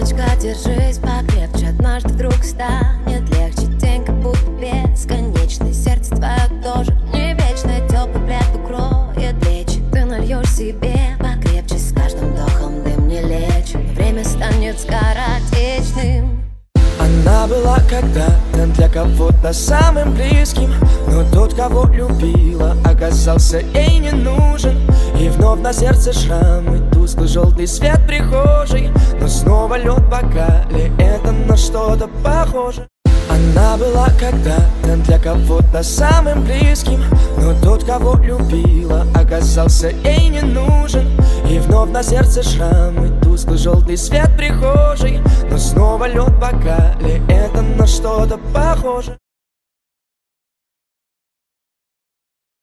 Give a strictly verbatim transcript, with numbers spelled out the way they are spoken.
Девочка, держись покрепче, однажды вдруг станет легче. День как будто бесконечный, сердце твое тоже не вечное. Теплый плед укроет плечи, ты нальешь себе покрепче. С каждым вдохом дым не лечит, время станет скоротечным. Она была когда-то для кого-то самым близким, но тот, кого любила, оказался ей не нужен. И вновь на сердце шрамы, тусклый желтый свет прихожей, но снова лед в бокале, это на что-то похоже. Она была когда-то для кого-то самым близким, но тот, кого любила, оказался ей не нужен. И вновь на сердце шрамы, тусклый желтый свет прихожей, но снова лед в бокале, это на что-то похоже.